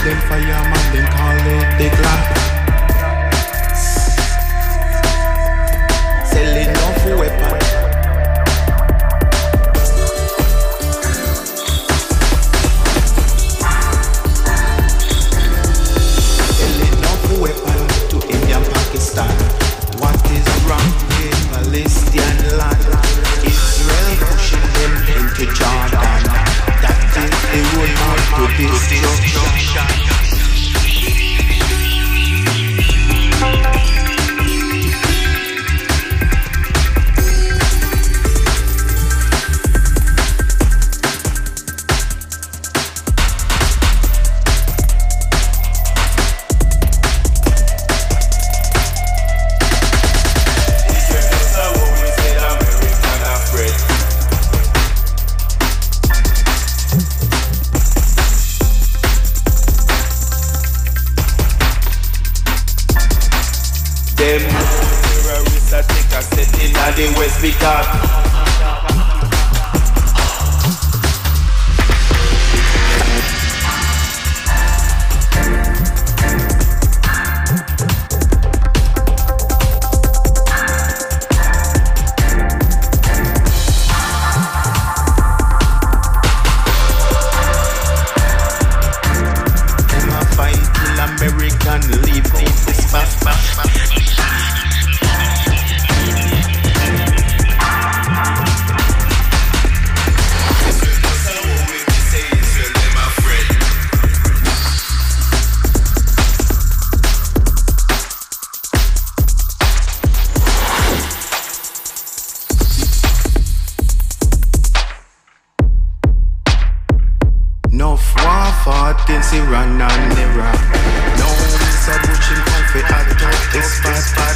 them fireman, them call it the Glock. Selling off weapon. Selling off weapon to India and Pakistan. What is wrong with Palestinian land? Israel pushing them into Jordan. That is the roadmap to destruction. Terrorists that take a set in the West because them a fight till American leave this spot. No war fought in Iran and Iraq. No Mr. Bush in comfy attack this spot.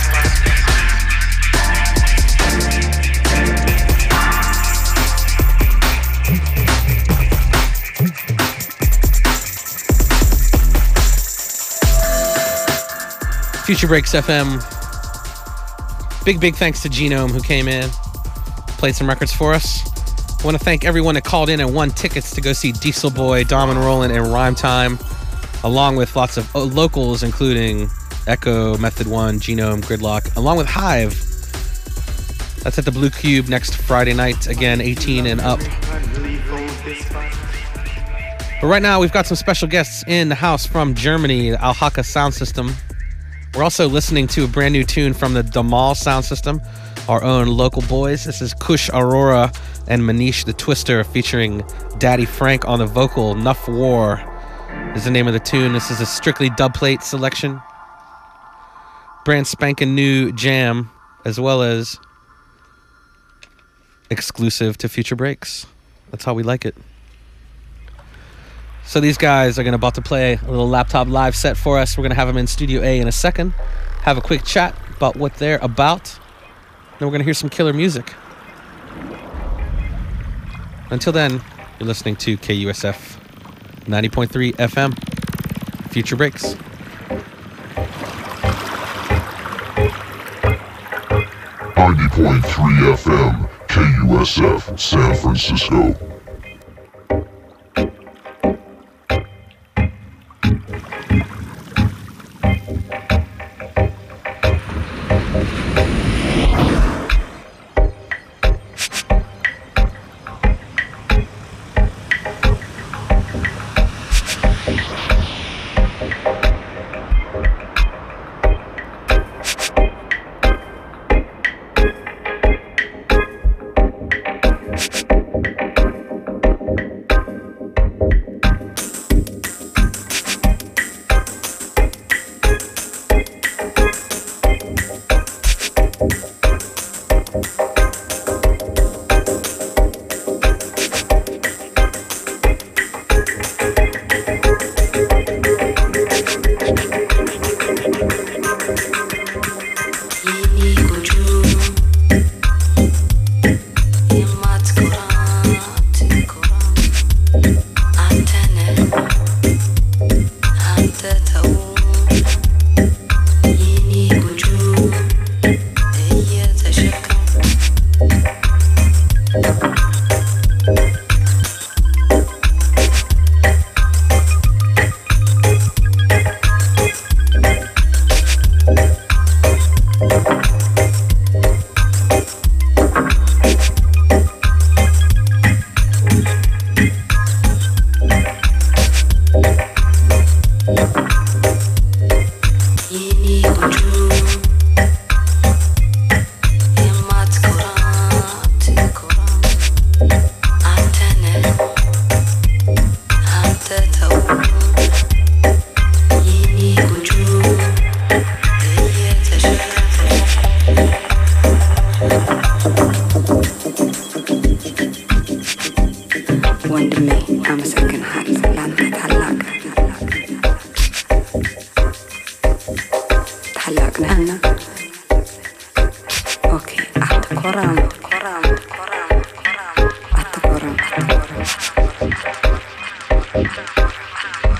Future Breaks FM. Big thanks to Genome who came in, played some records for us. I want to thank everyone that called in and won tickets to go see Diesel Boy, Dom and Roland, and Rhyme Time, along with lots of locals, including Echo, Method 1, Genome, Gridlock, along with Hive. That's at the Blue Cube next Friday night, again, 18 and up. But right now, we've got some special guests in the house from Germany, the Al-Haka Sound System. We're also listening to a brand new tune from the Damal Sound System, our own local boys. This is Kush Aurora and Manish the Twister featuring Daddy Frank on the vocal. Nuff War is the name of the tune. This is a strictly dubplate selection. Brand spanking new jam, as well as exclusive to Future Breaks. That's how we like it. So these guys are about to play a little laptop live set for us. We're going to have them in Studio A in a second. Have a quick chat about what they're about. Then we're going to hear some killer music. Until then, you're listening to KUSF 90.3 FM. Future Breaks. 90.3 FM, KUSF, San Francisco.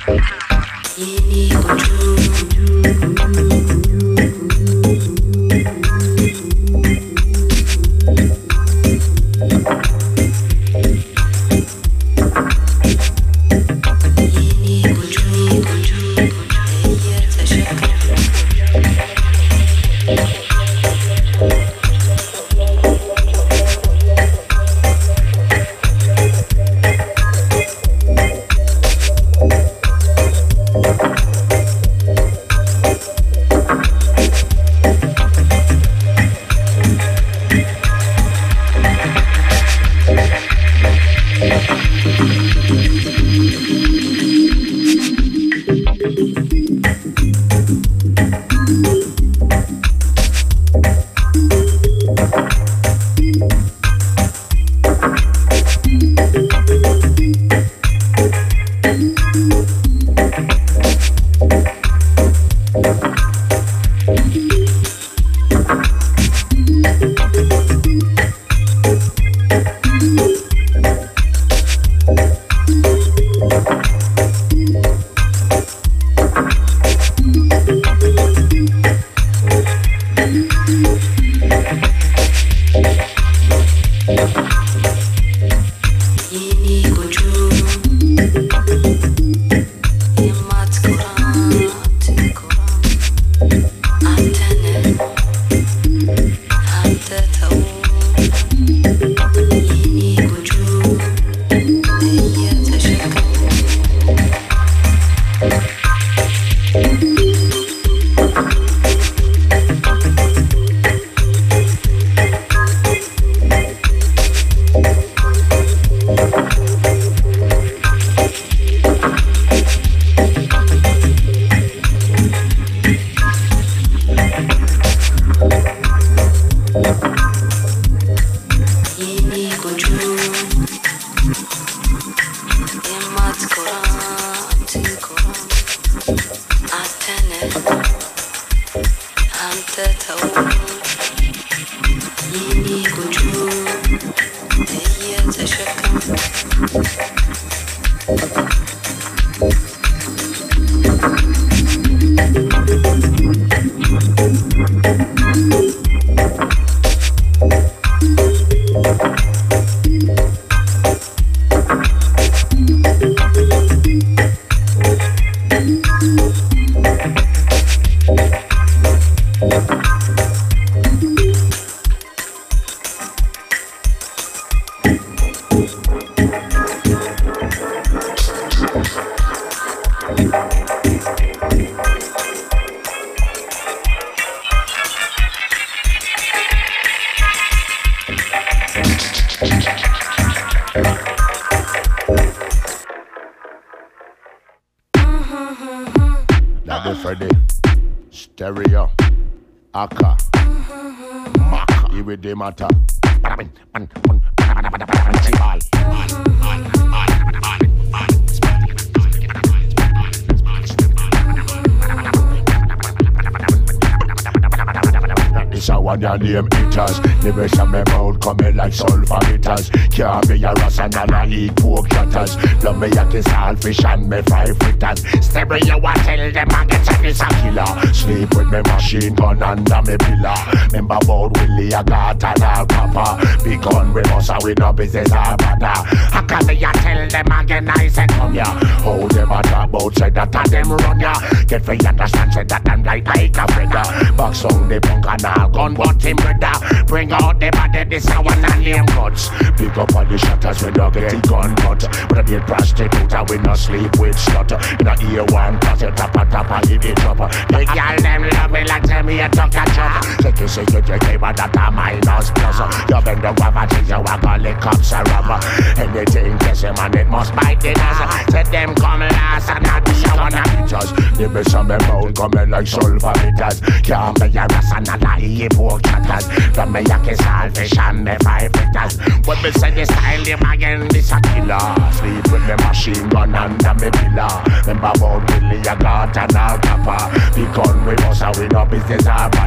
Your name eaters, never shall me mouth coming like sulfur hitters. Can't be a ras and I eat pork cutters. Love me a kiss all fish and me fry fritters. Stereo I tell them I get a kiss a killer. Sleep with me machine gun under me pillar. Remember about Willie I got an all papa. Big gun with us and we no business or bother. I can me a tell them again I said come ya. How them a talk about say that a them run ya. Get for you understand say that I'm like a feather. Box on the punk and all gun but him brother. Bring out the body, this I want to name cuts. Pick up all the shutters, we don't get it gun cut. But I did prostitute, we no sleep with slut. In a ear one, cause it tap and hit it up. The girl them love me like tell me a tuck a chop. Check it, say you take but that a minus plus. You bend the guava till you walk all the cops are rubber. Anything kiss him and it must bite the nose. Say them come last and not the one of pictures. They be some about coming like sulfur hitters. Can't be a ras and a lie pork chatters. From me a kiss all fish and me five fritters. When me say the style him again this a killer. Sleep with me machine gun under me pillar. Remember about Willie I got an all copper. Because we know so we no business or bother.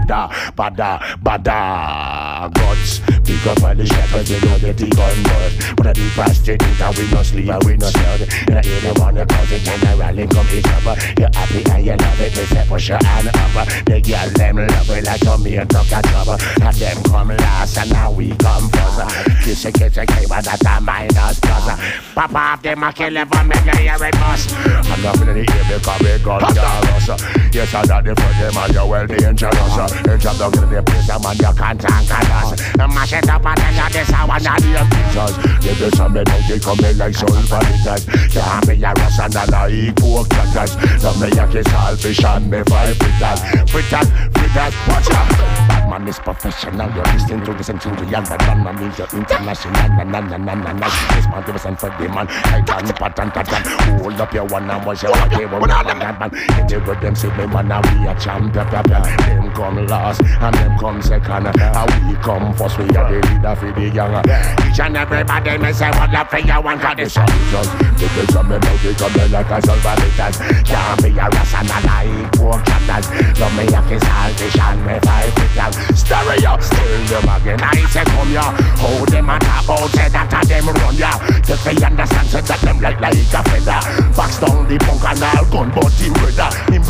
bada guts. Pick up all the shepherds, we know get the gun bust. But I do prostitute and we no sleep and we no stud. And I hear the one that cause it generally come each other. You're happy and you love it, they say push your hand up. The girl them love it like tomato ketchup. And them come last and now we come first. Kiss a cable that a minus plus. Pop off them a kill everyone, make you hear it bust. I'm not in the ear because we gun us. Yes, I got the first them and you're well dangerous. You jump down in the place and man you can't conquer us. Mash it up and tell you this how I know the pictures. They do some men they come in like sulfur litters. Can't be a rust and a equal cutters. Love me a kiss all fish and me five fritters. Fritters, watch out. Batman is professional. You're listening to the centurion. But Batman means you're international. Na. This man give us and for the man. I can't pattern. Hold up your one and watch your table. Hit it with them, see me man and we a champion. Them come last and them come second. How we come first, we are the leader for the young. Each and everybody may say what love for you want. Cause the soldiers, they can come in out, they come in like a silver litters. Can't be a ras and a lie, poor chatters. Love me a kiss all fish and me five fritters. Stereo, still them again. I say come ya, hold them and tap out, say that a them run ya. If they understand, say that them like a feather. Box down the punk and all gun, but him brother,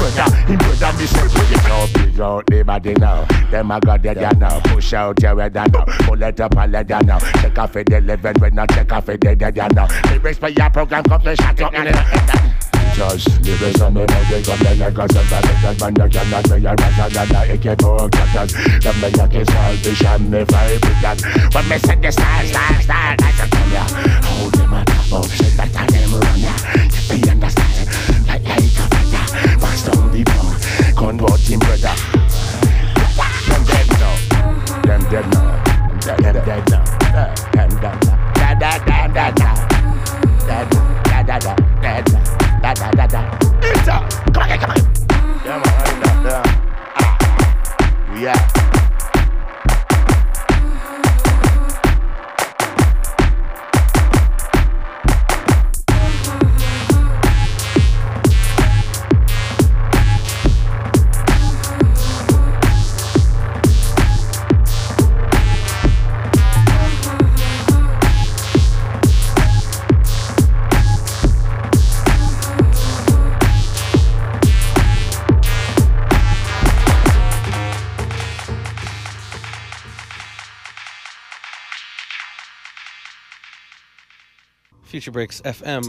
me say big out the body now. Them a got dead ya now, push out your head now. Pull it up and let ya now. Check off it the living, when not check off it dead ya now. Lyrics for your program, come to shut you in the head. Just lyrics on me, they come like a silver litters. Man, you cannot be a rasa, it can't go cutters. Them me a kiss all fish and me five fritters. When me set the style, I say come ya. Hold them at the boat, say that I them run ya. If you understand, like a feather. Box down the punk, convert him brother. Them dead now, them dead now. Dead now. Come on. Yeah, man. Yeah. Future Breaks FM.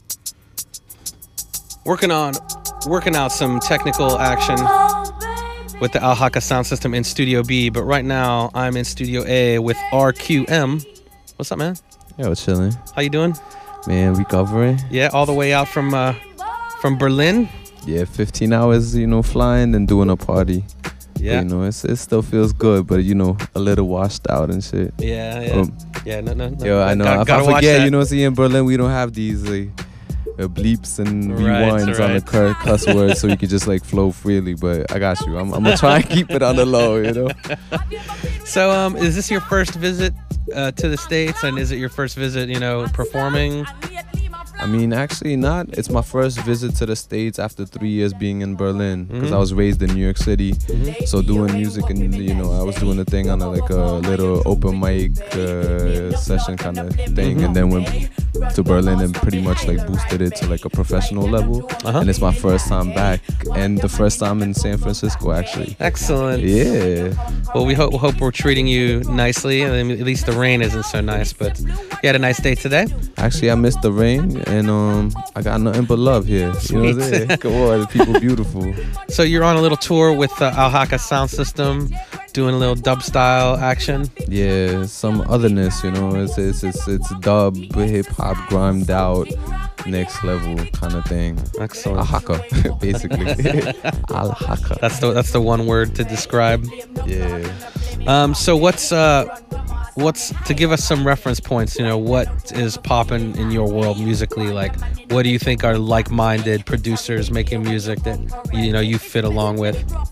Working out some technical action with the Al Haka sound system in Studio B, but right now I'm in Studio A with RQM. What's up, man? Yo, chilling. How you doing? Man, recovering. Yeah, all the way out from Berlin. Yeah, 15 hours, flying and doing a party. Yeah. But, it still feels good, but a little washed out and shit. Yeah. No. Yo, I know. If I forget, see, in Berlin we don't have these bleeps and rewinds on the cuss words, so you can just flow freely. But I got you. I'm gonna try and keep it on the low, So, is this your first visit to the States, and is it your first visit, performing? I mean, actually not. It's my first visit to the States after 3 years being in Berlin, because I was raised in New York City. So doing music and, I was doing a thing on a little open mic session kind of thing, and then went to Berlin and pretty much boosted it to a professional level. And it's my first time back, and the first time in San Francisco, actually. Excellent. Yeah. Well, we hope we're treating you nicely. I mean, at least the rain isn't so nice, but you had a nice day today? Actually, I missed the rain. And I got nothing but love here. You know what I'm saying? Come on, the people beautiful. So you're on a little tour with Al Haka sound system, doing a little dub style action. Yeah, some otherness. It's dub, hip hop, grimed out, next level kind of thing. Excellent. Al Haka, basically. Al Haka. That's the one word to describe. Yeah. So what's to give us some reference points, what is popping in your world musically? What do you think are like-minded producers making music that you fit along with?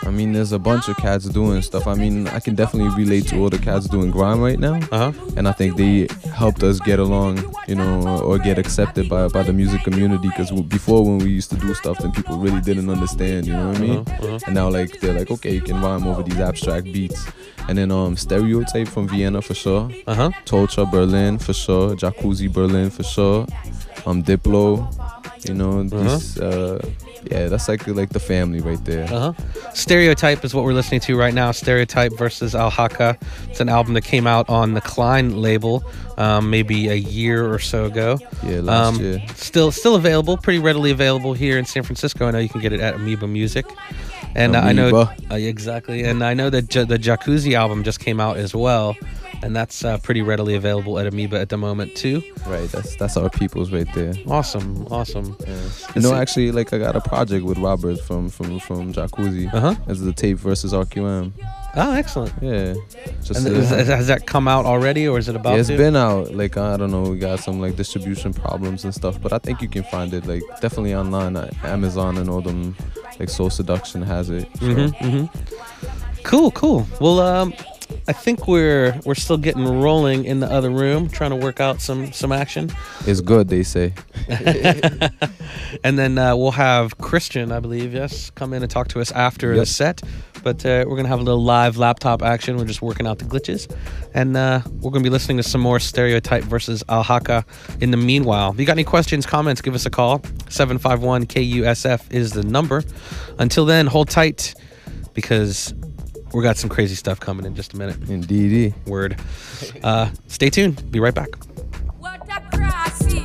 I mean, there's a bunch of cats doing stuff. I mean, I can definitely relate to all the cats doing grime right now. And I think they helped us get along, you know, or get accepted by the music community. Because before, when we used to do stuff, then people really didn't understand, you know what I mean? And now, like, they're like, okay, you can rhyme over these abstract beats. And then Stereotype from Vienna for sure. Torture Berlin for sure. Jacuzzi Berlin for sure. Diplo, you know, these, yeah, that's like the family right there. Stereotype is what we're listening to right now. Stereotype versus Al Haka. It's an album that came out on the Klein label maybe a year or so ago. Yeah, last year. Still available, pretty readily available here in San Francisco. I know you can get it at Amoeba Music. And I know exactly. And I know that the Jacuzzi album just came out as well. And that's pretty readily available at Amoeba at the moment too. Right, that's our peoples right there. Awesome. Yeah. You know, actually, like I got a project with Robert from Jacuzzi. It's the Tape versus RQM. Oh, excellent. Yeah. Just has that come out already, or is it about to? It's been out. Like, I don't know, we got some like distribution problems and stuff, but I think you can find it like definitely online. Amazon and all them, like Soul Seduction has it. So. Cool. Well, I think we're still getting rolling in the other room, trying to work out some action. It's good, they say. And then we'll have Christian, I believe, come in and talk to us after the set. But we're going to have a little live laptop action. We're just working out the glitches. And we're going to be listening to some more Stereotype versus Al Haka in the meanwhile. If you got any questions, comments, give us a call. 751-KUSF is the number. Until then, hold tight because we got some crazy stuff coming in just a minute. Indeedy. Word. Stay tuned. Be right back. What the cross is.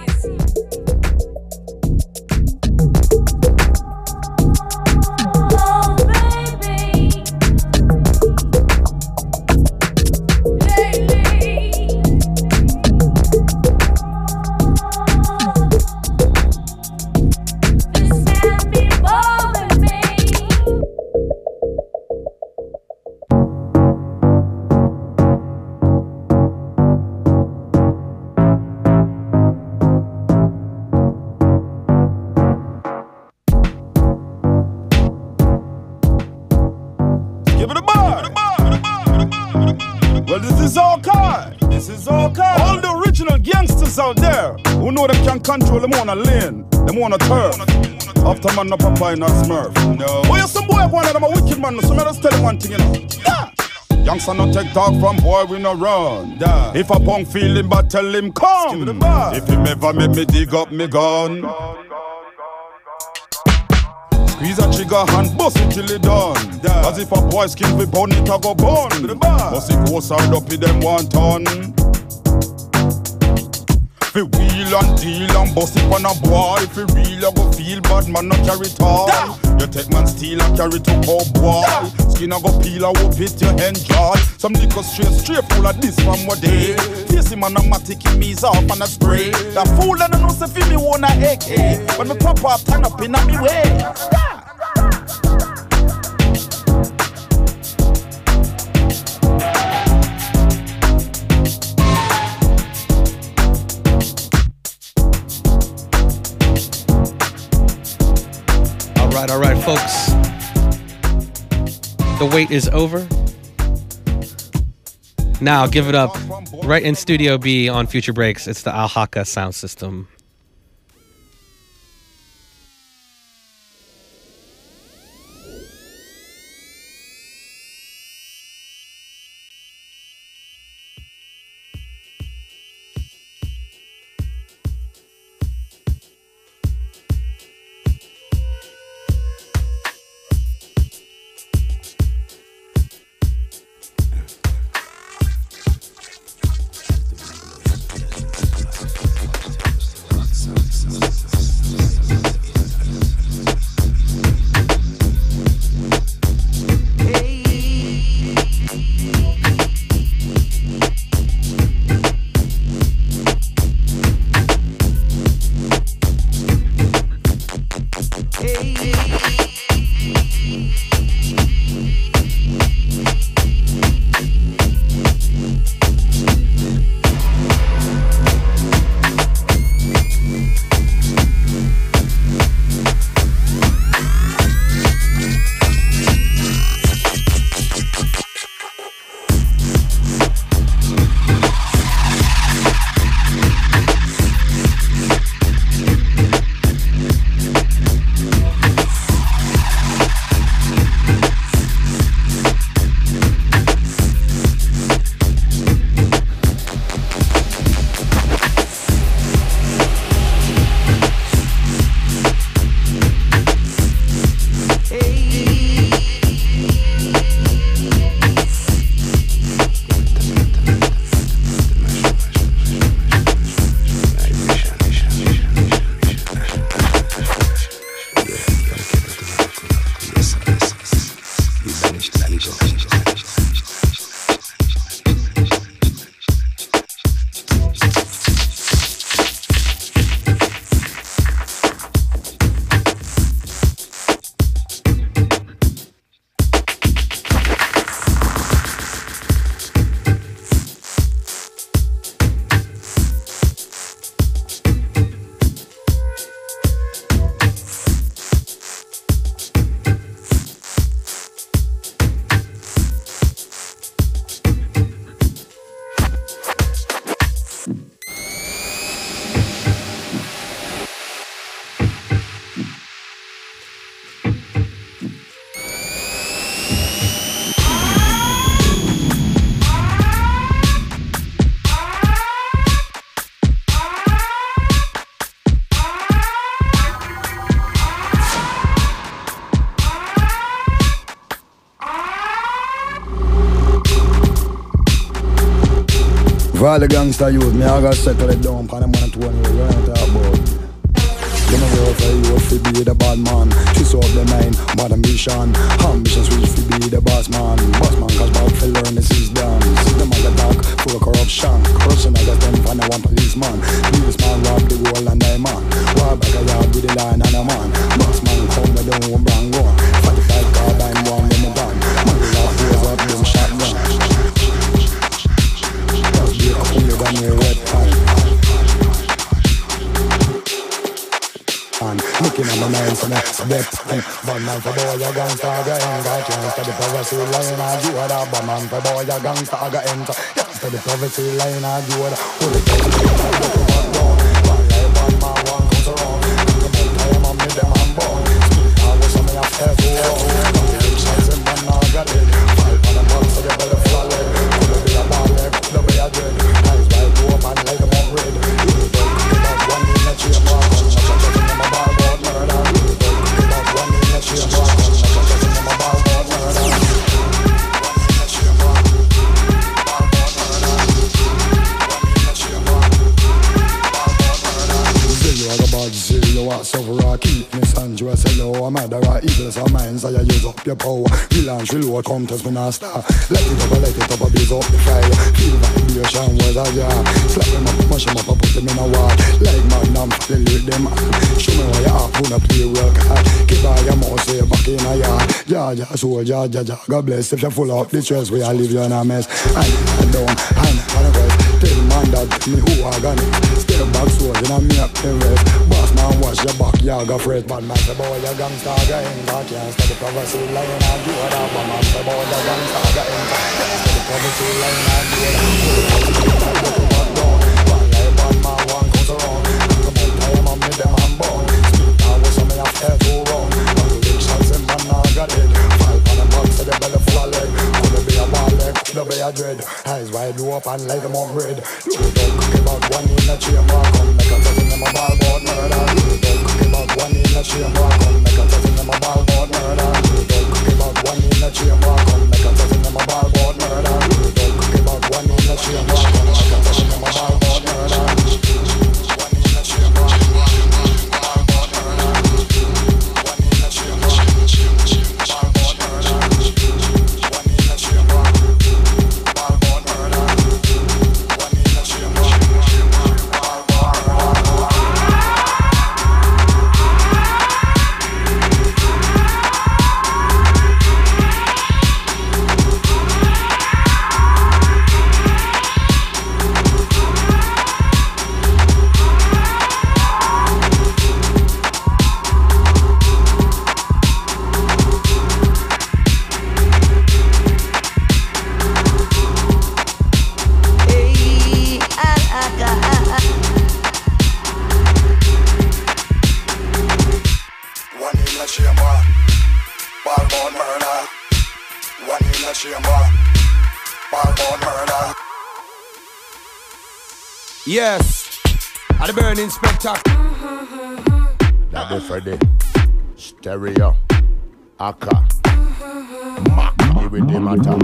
Out there who know them can control them on a lane, them on a turf. After man no Popeye no Smurf. No. Boy, you some boy one of them a wicked man, so me just tell them one thing, you know. Yeah. Youngster no take talk from boy, we no run. Yeah. If a punk feel him, but tell him come. If him ever make me dig up me gun, squeeze a trigger and bust it till it done. Yeah. As if a boy skin we burn it a go burn. Bust it go side up with them 1 ton. Fi wheel and deal and bust it on a boy. If you real, I go feel bad, man, not carry tall. You take man steal and carry to go boy. Skin a go peel, I whoop it, you enjoy. Some liquor straight full of this from what day. Face him and a matic, him ease off and a spray. That fool and I know say fi me want a AK. When me pop up, turn up in a me way. All right, folks. The wait is over. Now, give it up. Right in Studio B on Future Breaks, it's the Al Haka sound system. For all the gangster youth, me I gotta settle it down. Pan them 1 and 2 and you don't talk about. You know work for you to be the bad man. Twist up the mind, mad ambition. Ambition switch to be the boss man. Boss man cause bad for learn the system. System on the dark, full of corruption. Corruption I got them for no one policeman. Policeman rob the whole and die man. War back a yard with the line and a man. Boss man come with them one brand gun. 45 carbine one when me done. Man will have fours up them shotgun. Just be a cooler than your red pan. Looking at my mind, so next step. Bad man for boy, a gangster, I got enter. Chance to the poverty line, I do it. Bad man for boy, a gangster, I got enter. Chance to the poverty line, I do it. Who the fuck is that? Look at that down. Bad like bad man, one comes around. Come on, time, I'm with them, I'm born. Speak now, what's on me, I'm fair to all. Big shots in man, I got it. 5 on the box, so they better fall it. Could be a ball leg, could be a dread. Eyes wide open, like them on red. You don't cook about one in the tree, mark. So for keep me Sandra hello, I'm at the eagles of mine, so you use up your power. Relaunch, reload, come test me now star. Let it up, blaze up the fire. Feel vibration was a jar. Slap him up, mash him up, and put him in a wall. Like Magnum, delete them all. Show me why you have, wanna play work hard. Keep by your mouth, say back in a yard. Ja, soldier, ja, God bless. If you full up the stress, we all leave you in a mess. And down, and on the rest. Tell man that me who I got it. Step back soldier, and me up the rest. Boss man, watch your back, you got fret. Bad man, say boy, you gangsta, got enter. Can't stop the poverty line, and do it up. Bad man, say boy, you gangsta, got enter. Can't stop the poverty line, and do it up. Bad like bad man, one comes around. Come on, time, I'm with them, I'm born. Speak now, what's on me, I'm fair to wrong. Big shots in man, I got it. 5 on the box, so they belly full of lead. Could be a ball leg, could be a dread. Eyes wide open, like them on red. Look it up, cook about one in the chamber. Come make a touch in them, a ball bout murder. Look it up, cook about one in the chamber. Come make a touch in them, a ball bout murder. Look it up, cook about one in the chamber. Come make a touch in them, a ball bout murder. Look it up, cook about one in the chamber. Come make a touch in them, a ball bout murder. Yes, at the Burning Spectacle. Now be Freddy, Stereo, Aka, Mac, you with the matter.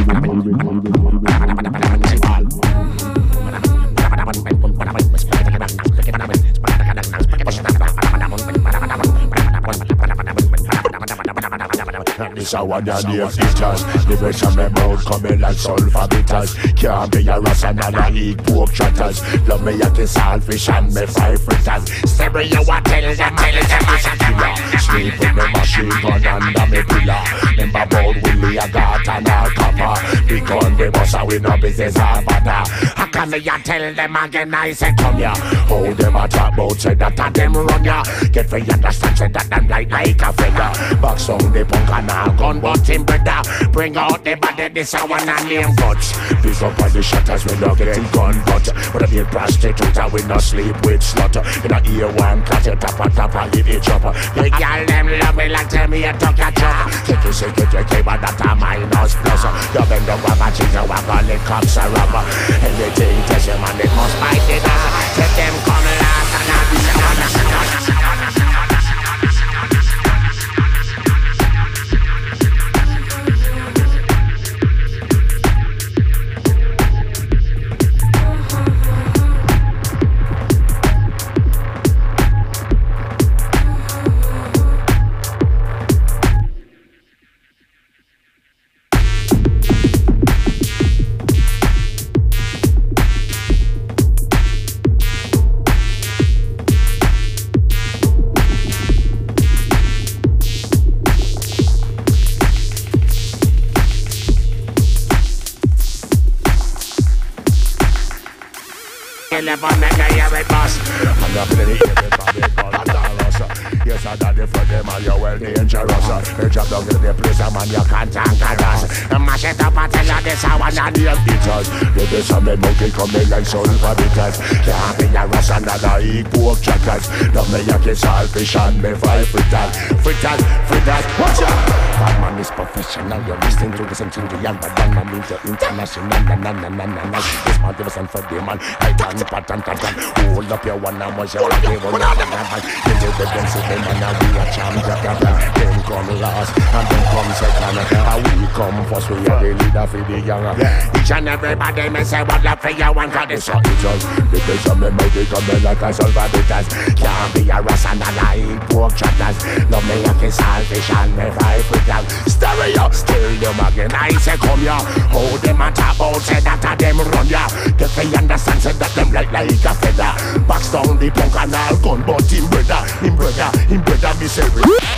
This our daddy of teachers. The rest of me mouth coming like sulfur bitters. Can't be a ras and I eat pork chatters. Love me at the saltfish and me fry fritters. Stereo, I tell them it's a killer. Sleep with me machine gun under me pillar. Remember about Willie, I got an all copper. Big gun we bust and we no business all butter. How can me I tell them again I say come ya. Hold them a talk about say that a them run ya. Get for you understand say that them like a feather. Back song the punk and all gun but him brother. Bring out the body this I wanna name guts. Pick up all the shutters we no get gun but. But a big prostitute we no sleep with slut. You know ear one cut it top and hit it up. The girl them love me like tell me a talk a chop. Take it but that a minus plus. You bend up a cheat you a call it cops a rubber. Anything test them and it must bite it us. Let them come last and I'll be the one. never make a hear it bust. And I play everybody call it. Yes, I got it for them and you're well dangerous. They drop down in the place, man, you can't conquer us. Mash it up and tell you this, I wanna name eaters. The best of me monkey coming like soul for bitters. Can't be a rush and I eat pork chuckers. Don't me a kiss all fish and me fry fritters. Fritters, watch out. Bad man is professional, you're listening to the same thing the young, but then man means you're international. Na. This man give us for them, man. I can't pattern. Hold up your one and watch your game. You know the dance of them and we are champion. Then come last and then come second. And we come first, we are the leader for the young. Each and everybody may say what love for you want for this. So it's us. The days of me make it come like a silver bitters. Can't be a rush and a line pork chatters. Love me a kiss all fish and me fry fritters. Stereo, still them again. I say come here. Hold them and tap out, say that a them run ya. Get they understand, say that them like a feather. Box down the punk and all gun, but him brother, me say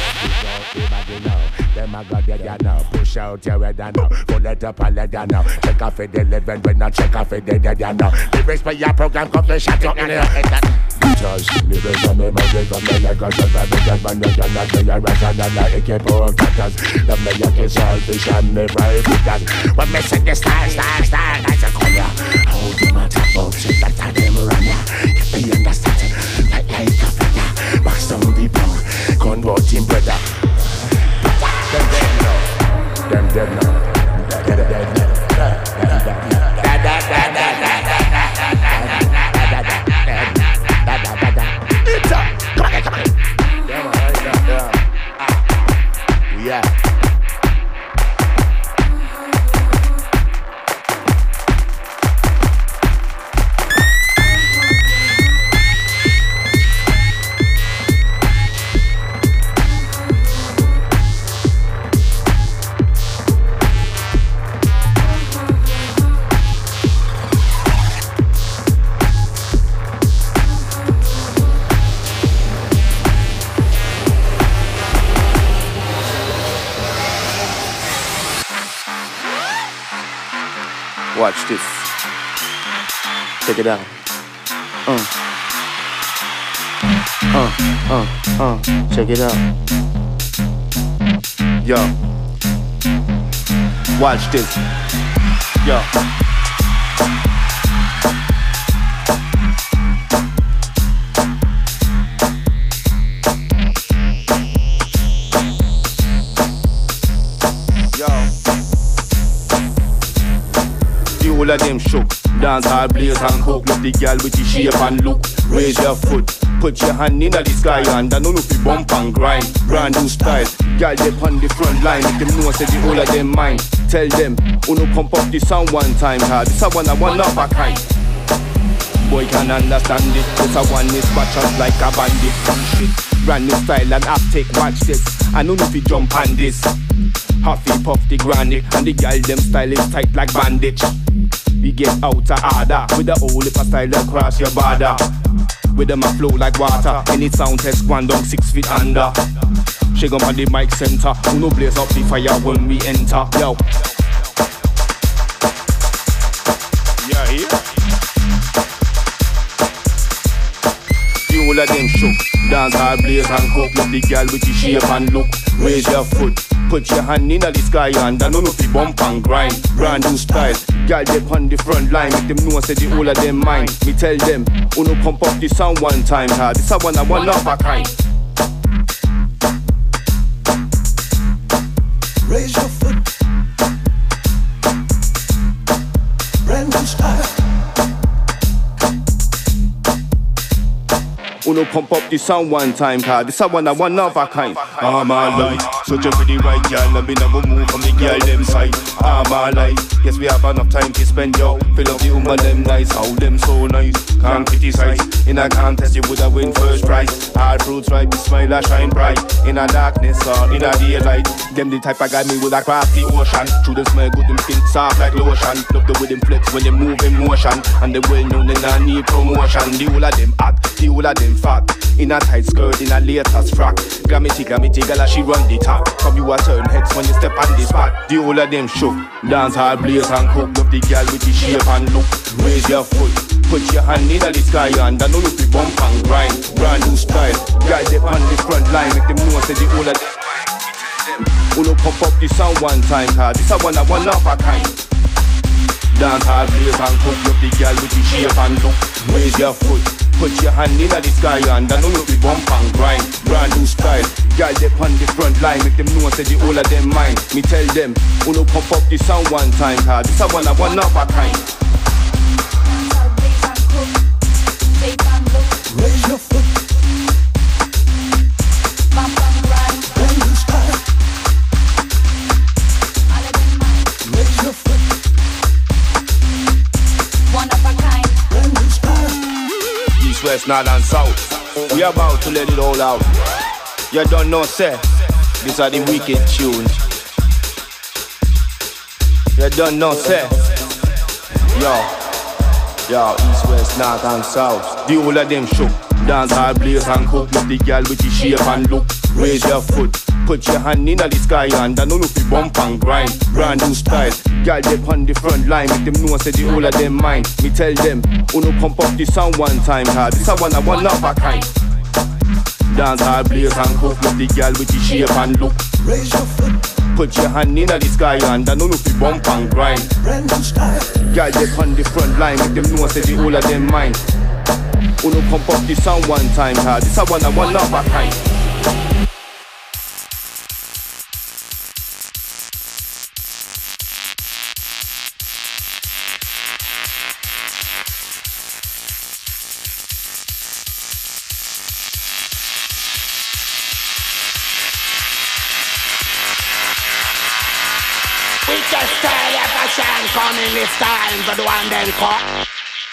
them a got ya now, push out your head now, pull it up and let ya now. Check off the living, when not check off the dead ya now. The race for your program, come to shut up in your head. Just living on me, my day, come like a shot of the gun, man, you cannot be a rat and a AK for cutters. Love me, you kiss all fish and me fry fritters. When me say the star, I say come here. Hold them at a boat, say that I them run ya. If they understand, like a feather. Box down the punk, gun boat him brother. Them dead now. Yeah. Watch this. Check it out. Check it out. Yo. Watch this. Yo. All of them shook, dance hard, blaze and cook. Look the girl with the shape and look. Raise your foot, put your hand in the sky and I know if you bump and grind. Brand new style, girl they on the front line. Make them know say the whole of them mind. Tell them, uno pump up the sound one time hard. This a one of a kind. Boy can understand it. This a one is watch us like a bandit. Brand new style and uptake, watch this. I know if you jump on this. Huffy puff the granny and the girl them style is tight like bandage. We get out of order with the whole heap of style across your border. With them a flow like water. Any sound test gone down 6 feet under. Shake up on the mic center. Who no blaze up the fire when we enter. Yo. Yeah, here. The whole of them shook. Dance hard, blaze and cook. Look the girl with the shape and look. Raise your foot. Put your hand in the sky and I know if you bump and grind. Brand new style, girl they on the front line. Make them know say the whole of them mind. Me tell them, uno pump up the sound one time hard. This a one of a kind. Raise your foot. Brand new style. Uno pump up the sound one time hard. This a one of a kind. I'm alive, so just for the right girl. Let me never move from the girl them side. I'm alive, yes we have enough time to spend yo. Fill up the them nice, how them so nice. Can't criticize, in a contest you woulda win first prize. Hard fruits ripe, the smile a shine bright. In a darkness or in a daylight. Them the type of guy me woulda cross the ocean. True them smell good, them skin soft like lotion. Love the way them flex when they move in motion. And they well known they not need promotion. The whole of them hot, the whole of them spot. In a tight skirt, in a latest frock. Glamity, gala, she run the top. Come you a turn heads when you step on the spot. The whole of them shook. Dance hard, blaze and cook. Love the girl with the shape and look. Raise your foot. Put your hand in the sky and I know you be bump and grind. Brand new style. Guys they on the front line. Make them know say the whole of them. Uno pump up the sound one time. This a one of a kind. Dance hard, blaze and cook. Love the girl with the shape and look. Raise your foot. Put your hand in the sky and I know you be bump and grind. Brand new style. Guys they on the front line. Make them know say the whole of them mine. Me tell them. Uno pump up the sound one time. This a one of a kind. Raise your foot. Bam bam grind. Brand new style. Raise your foot. One of a kind. Brand new style. East, west, north and south. We about to let it all out. You don't know, say. These are the wicked tunes. You don't know, say. Yo, east, west, north and south. The whole of them shook. Dance hard, blaze and cook. Love the girl with the shape and look. Raise your foot. Put your hand in the sky and I know you be bump and grind. Brand new style. Girl they on the front line. Make them know say the whole of them mine. Me tell them, uno pump up the sound one time. This a one of a kind. Dance hard, blaze and cook. Love the girl with the shape and look. Raise your foot. Put your hand in the sky and I know you be bump and grind. Brand new style. Girl they on the front line. Make them know say the whole of them mine. Uno pump up the sound one time. This a one of a kind. We just tell you if I shine coming this time for the one then call.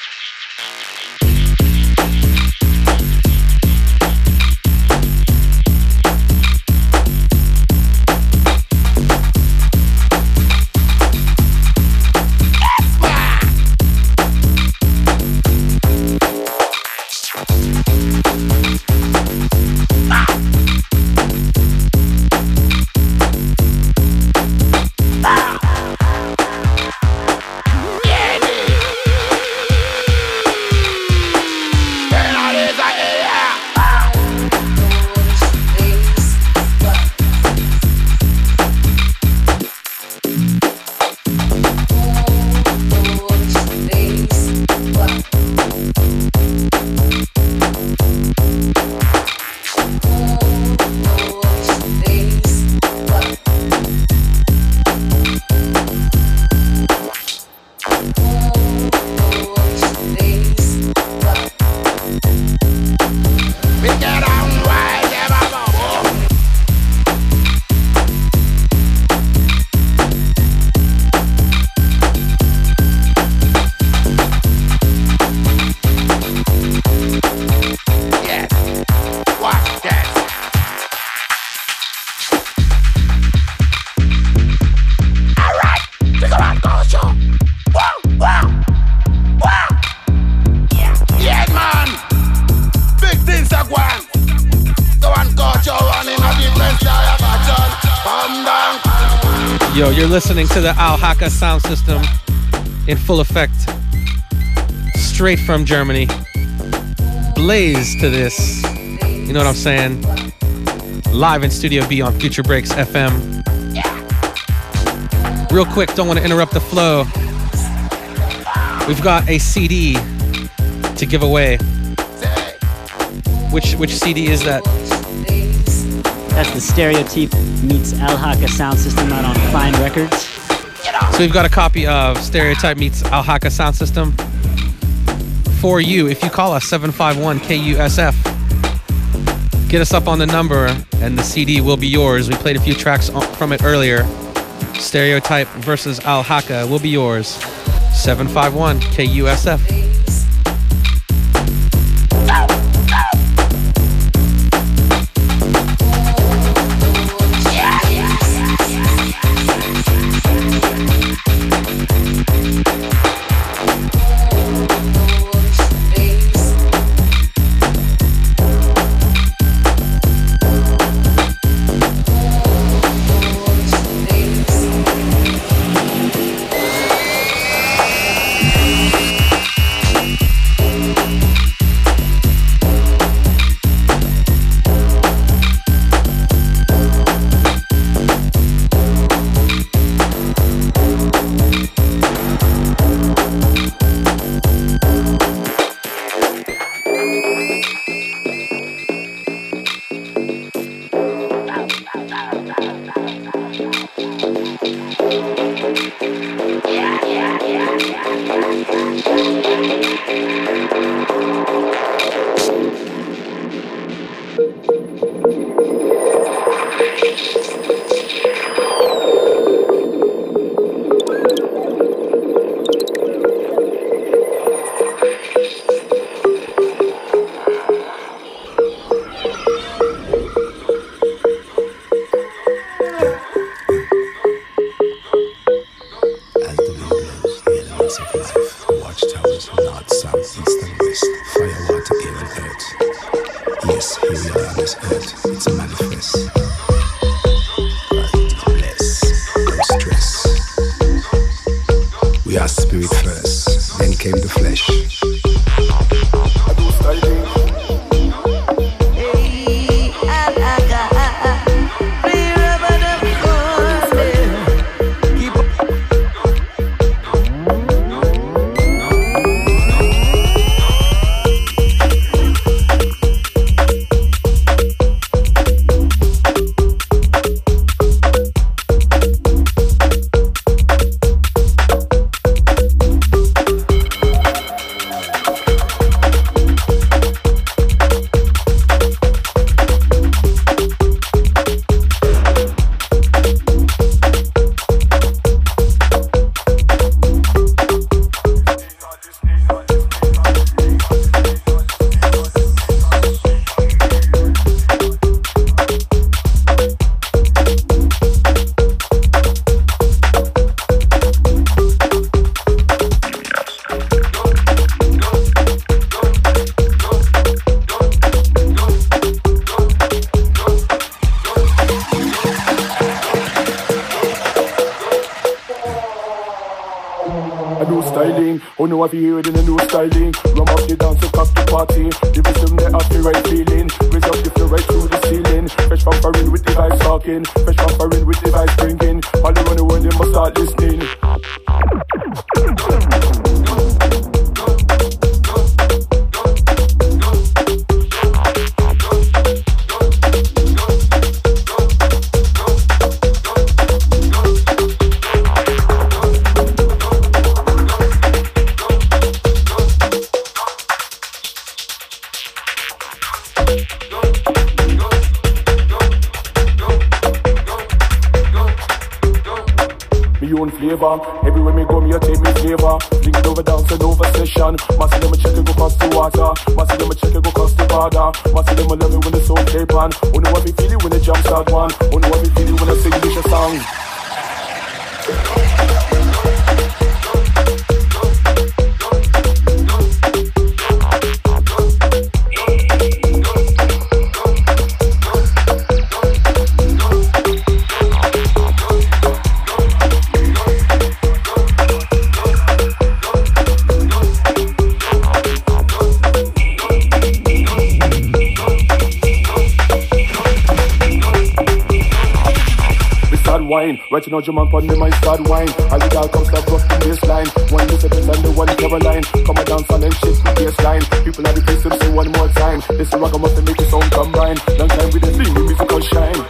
Yo, you're listening to the Al Haka sound system in full effect, straight from Germany. Blaze to this, you know what I'm saying? Live in Studio B on Future Breaks FM. Real quick, don't want to interrupt the flow. We've got a CD to give away. Which CD is that? That's the Stereotype meets Al Haka sound system out on Fine Records. So we've got a copy of Stereotype meets Al Haka sound system for you. If you call us 751-KUSF, get us up on the number and the CD will be yours. We played a few tracks from it earlier. Stereotype versus Al Haka will be yours. 751-KUSF. Oh no, I've heard in a new styling. Rum up the dance, cock the party. The rhythm they have the right feeling. Raise up the flow right through the ceiling. Fresh from foreign with the vibes talking. Fresh from foreign with the vibes bringing. All around the world they must start listening. Everywhere me go, me a take me flavor. Link it over dance and over session. Massive them a check it go cross the water. Massive them a check it go cross the border. Massive them a love it when the soul tape on. Only what we feel it when the jump start one. Only what we feel it when I sing this a song. Wine. Right now, German pon me, my start wine. All the girl come start rock the baseline. One Elizabeth and the one Caroline. Come and dance and then shake the baseline. People are the place to say one more time. This is rock, I must make the sound combine. Long time with the thing, the musical shine.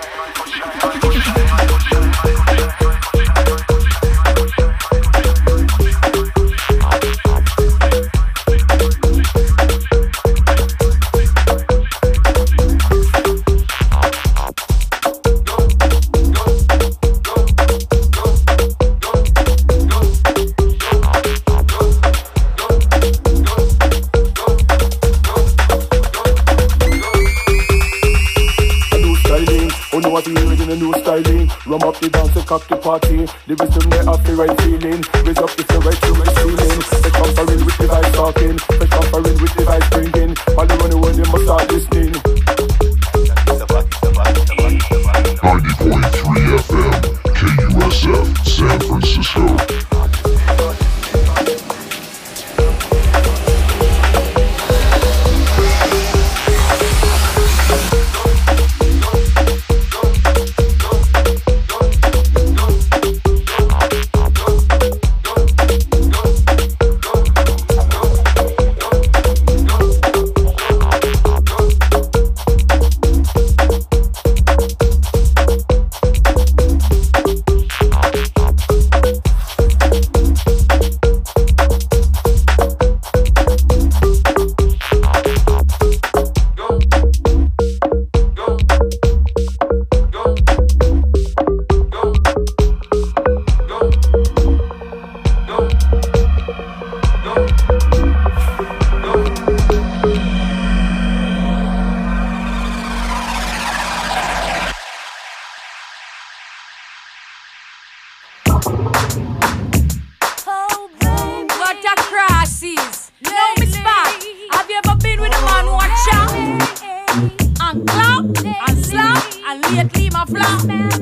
Rum up the dance and cock the party. The rhythm they have the right feeling. Raise up the flow right through the ceiling. Fresh from foreign with the vibes talking. Fresh from foreign with the vibes bringing. All around the world they must start listening. 90.3 FM, KUSF, San Francisco. Oh, baby. What a crosses. No, Miss Spot. Have you ever been with a man watch out? And clap, and slap, and lately my flop.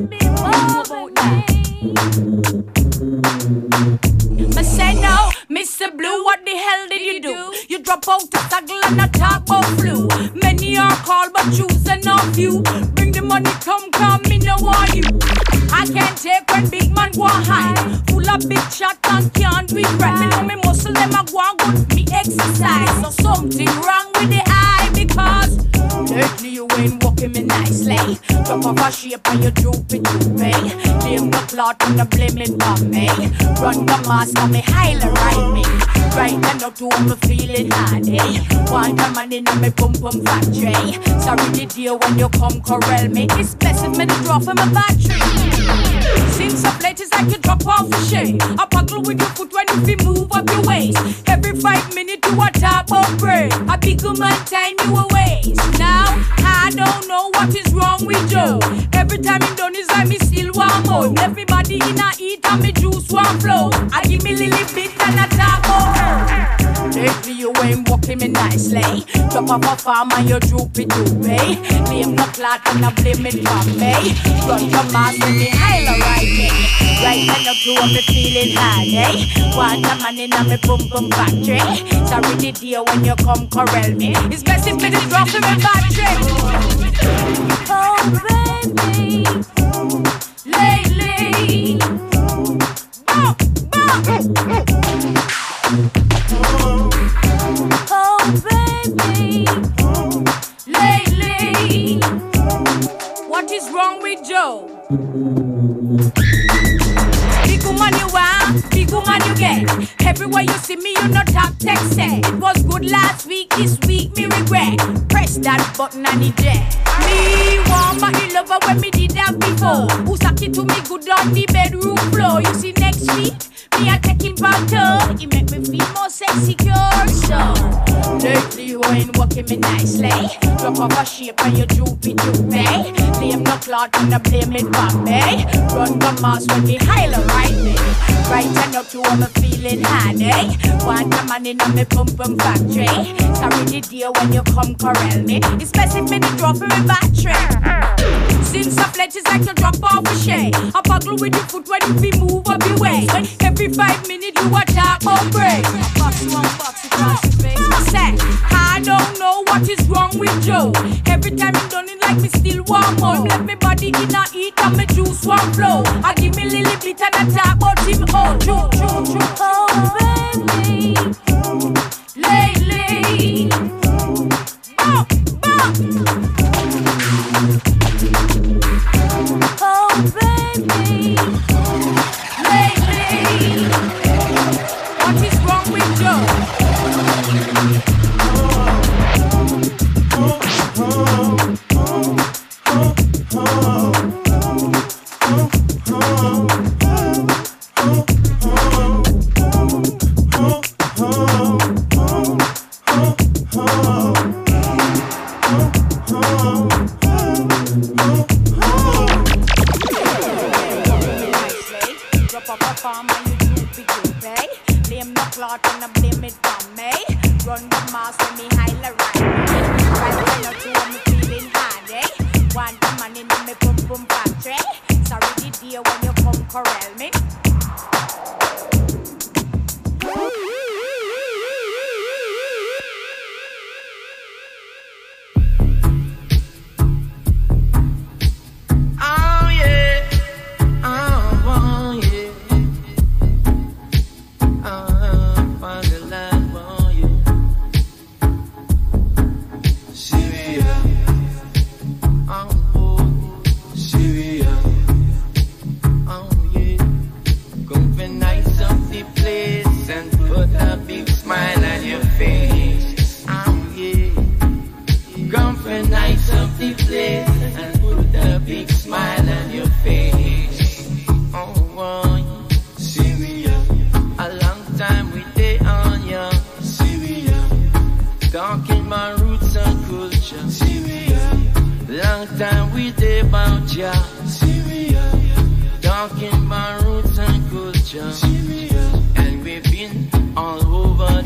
I say no, Mr. Blue, what the hell did you do? You drop out the saddle and a top of flu. Many are called but choosing a few. Bring the money, come, me no want you. I can't take when big man go hide. Full of big shot and can't do it right. Me know me muscle them a go and good me exercise. So something wrong with the eye because lately you ain't walking me nicely. Drop off a shape and you droop it to me. Blame the cloth and the blame it on me. Run the mask on me, highly ride me. Right and up to me feeling hardy. Want a man in me pum pum factory. Sorry the day when you come corral me. It's best if me to drop in my battery. Since up late is like you drop off a shade. I buckle with your foot when you move up your waist. Every 5 minutes you a top of bread. A big man time you a waste. Now I don't know what is wrong with you. Every time you done is like me still want more. Left me body in a heat and me juice one flow. I give me little bit and a top of her. Lately you ain't walking me nicely. Drop off a farm and you droop it to me. Blame the clock and I blame it for me. Run your mask with me, highly ride me. Right and up to me feeling hardy. Want a man in a me pum pum factory. Sorry the day when you come corral me. It's best if me to drop in my battery. Oh baby, lately, oh baby, lately, what is wrong with Joe? Big woman you want, big woman you get. Everywhere you see me, you not talk text. It was good last week, this week me regret. Press that button and it jet. Me want my lover when me did that before. Who suck it to me good on the bedroom floor. You see next week, me a take him back to. He make me feel more sexy, secure. So lately you ain't walking me nicely. Drop off a shape and you droopy droopy. Blame the cloth and I blame it for me. Run the mask when me highly ride me. Right and up to me feeling hardy. Want a man in a me pum pum factory. Sorry the day when you come corral me. It's best if me to drop in my battery. Since a pledge is like you drop off a shade. I buckle with your foot when you be move up your way. Every 5 minutes you a talk or break. Box across your face. I said, I don't know what is wrong with Joe. Every time you done it like me still want more. Let me body in a heat and me juice one flow. I give me little bit and I talk about him. Oh, true. Oh, baby, lately, oh, baby, lately, what is wrong with Joe?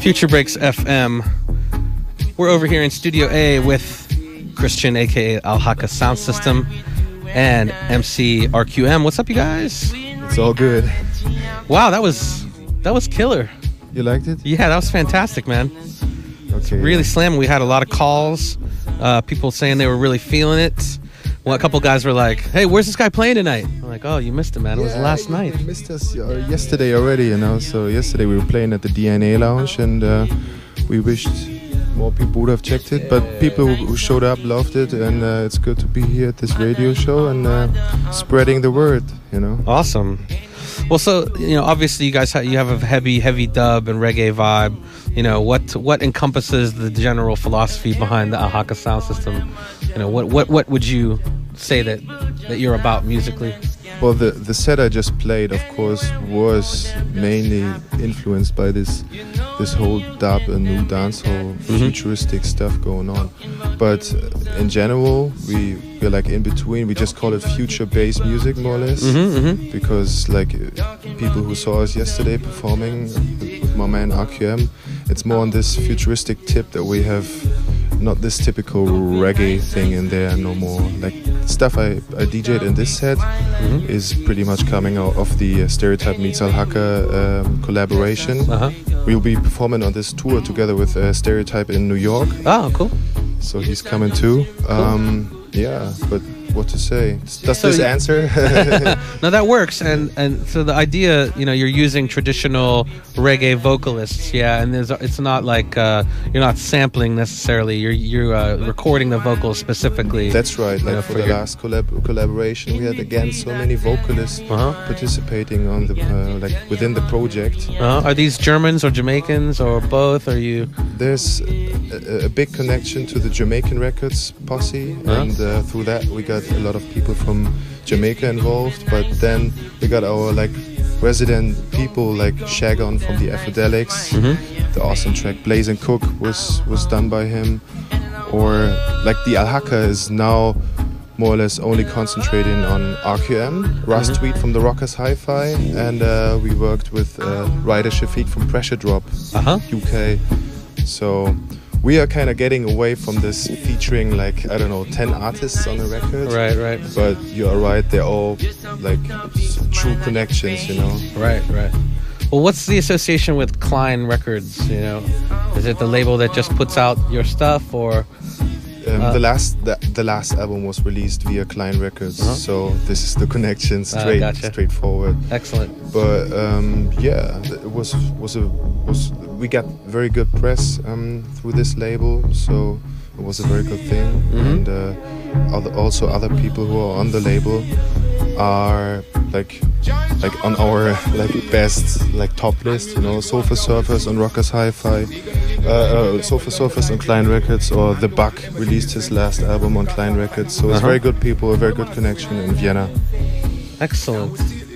Future Breaks FM. We're over here in Studio A with Christian, aka Al Haka Sound System, and MC RQM. What's up, you guys? It's all good. Wow, that was killer. You liked it? Yeah, that was fantastic, man. Okay. Really slamming. We had a lot of calls. People saying they were really feeling it. Well, a couple guys were like, "Hey, where's this guy playing tonight?" I'm like, "Oh, you missed it, man. It was last night." You missed us yesterday already, you know. So yesterday we were playing at the DNA Lounge, and we wished more people would have checked it. But people who showed up loved it, and it's good to be here at this radio show and spreading the word, you know. Awesome. Well, so obviously you guys you have a heavy dub and reggae vibe. What encompasses the general philosophy behind the Al Haka Sound System? What would you say that you're about musically? Well, the set I just played, of course, was mainly influenced by this whole dub and new dancehall futuristic stuff going on. But in general, we're like in between. We just call it future-based music, more or less, because like people who saw us yesterday performing with my man RQM, it's more on this futuristic tip that we have. Not this typical reggae thing in there no more. Like stuff I DJ'd in this set is pretty much coming out of the Stereotype meets Al Haka collaboration. We'll be performing on this tour together with Stereotype in New York. Oh, cool. So he's coming too. Yeah, but what to say? Does this answer? No, that works. And so the idea, you're using traditional reggae vocalists, and it's not like you're not sampling necessarily. You're recording the vocals specifically. That's right. Like for the last collaboration, we had again so many vocalists participating on the within the project. Are these Germans or Jamaicans or both? Are you? There's a big connection to the Jamaican Records posse, and through that we got a lot of people from Jamaica involved, but then we got our resident people like Shagon from the Affadelics. The awesome track Blaze and Cook was done by him, or like the Al Haka is now more or less only concentrating on RQM, Russ Tweed from the Rockers Hi-Fi, and we worked with Ryder Shafiq from Pressure Drop, UK. So we are kind of getting away from this featuring 10 artists on a record. Right. But you are right, they're all like true connections, Right. Well, what's the association with Klein Records? Is it the label that just puts out your stuff, or? The last album was released via Klein Records, so this is the connection, straightforward. Excellent. But it was we got very good press through this label, so it was a very good thing. And other people who are on the label are like on our best top list, Sofa Surfers on Rockers Hi-Fi, Sofa Surfers on Klein Records, or The Buck released his last album on Klein Records. So it's very good people, a very good connection in Vienna. Excellent.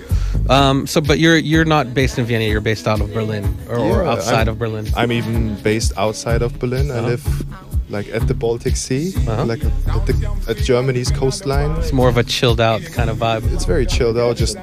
But you're not based in Vienna. You're based out of Berlin or outside of Berlin. I'm even based outside of Berlin. I live at the Baltic Sea, at Germany's coastline. It's more of a chilled out kind of vibe. It's very chilled out, just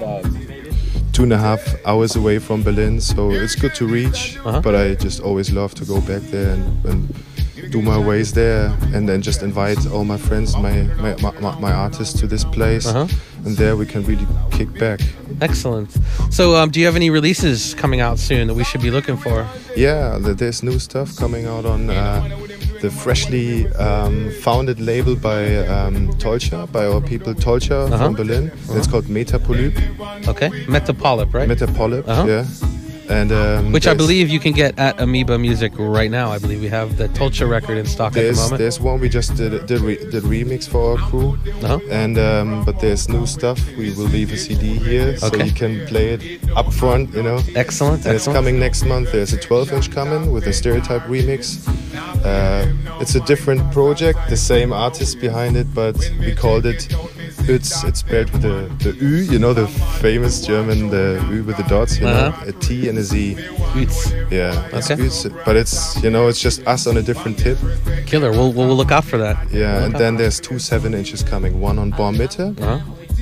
2.5 hours away from Berlin, so it's good to reach. But I just always love to go back there and do my ways there, and then just invite all my friends, my artists to this place, and there we can really kick back. Excellent. So do you have any releases coming out soon that we should be looking for? Yeah, there's new stuff coming out on the freshly founded label by Tolcha, by our people Tolcha from Berlin. It's called Metapolyp. Okay, Metapolyp, right? Metapolyp, yeah. And which I believe you can get at Amoeba Music right now. I believe we have the Tolcha record in stock at the moment. There's one we just did remix for our crew, and but there's new stuff. We will leave a CD here, so you can play it up front, Excellent. And it's coming next month. There's a 12-inch coming with a Stereotype remix. It's a different project, the same artist behind it, but we called it It's spelled with the Ü, the famous German, the Ü with the dots, a T and a Z. Ütz. Yeah, it's Ütz, but it's it's just us on a different tip. Killer. We'll look out for that. Yeah, and then there's 2 7-inches coming. One on Bar Mitte,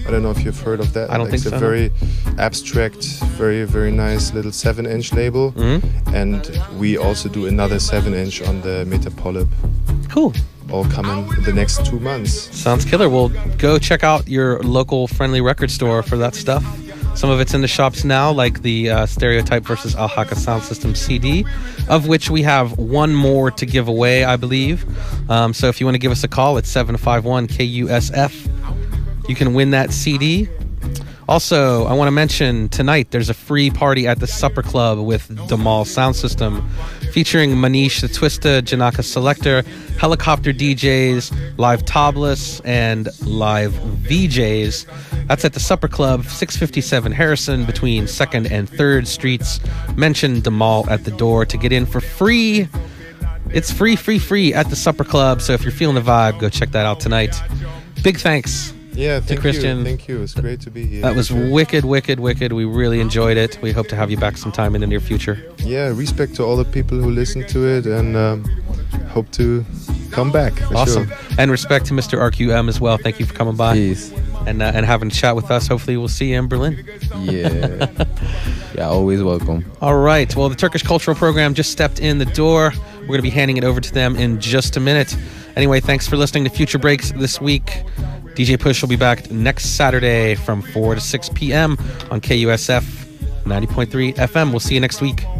I don't know if you've heard of that. I don't think so. It's a very abstract, very, very nice little 7-inch label. And we also do another 7-inch on the Metapolyp. Cool. All coming in the next 2 months. Sounds killer. Well, go check out your local friendly record store for that stuff. Some of it's in the shops now, like the Stereotype versus Al Haka Sound System CD, of which we have one more to give away, I believe. So if you want to give us a call, it's 751-KUSF. You can win that CD. Also, I want to mention tonight there's a free party at the Supper Club with Damal Sound System, featuring Manish the Twista, Janaka Selector, Helicopter DJs, live Tablas, and live VJs. That's at the Supper Club, 657 Harrison, between 2nd and 3rd Streets. Mention Damal at the door to get in for free. It's free at the Supper Club, so if you're feeling the vibe, go check that out tonight. Big thanks. Yeah, to Christian. Thank you. It's great to be here. That was wicked. We really enjoyed it. We hope to have you back sometime in the near future. Yeah, respect to all the people who listen to it, and hope to come back. Awesome. Sure. And respect to Mr. RQM as well. Thank you for coming by. Peace. And having a chat with us. Hopefully we'll see you in Berlin. Yeah. Yeah, always welcome. All right. Well, the Turkish Cultural Program just stepped in the door. We're going to be handing it over to them in just a minute. Anyway, thanks for listening to Future Breaks this week. DJ Push will be back next Saturday from 4 to 6 p.m. on KUSF 90.3 FM. We'll see you next week.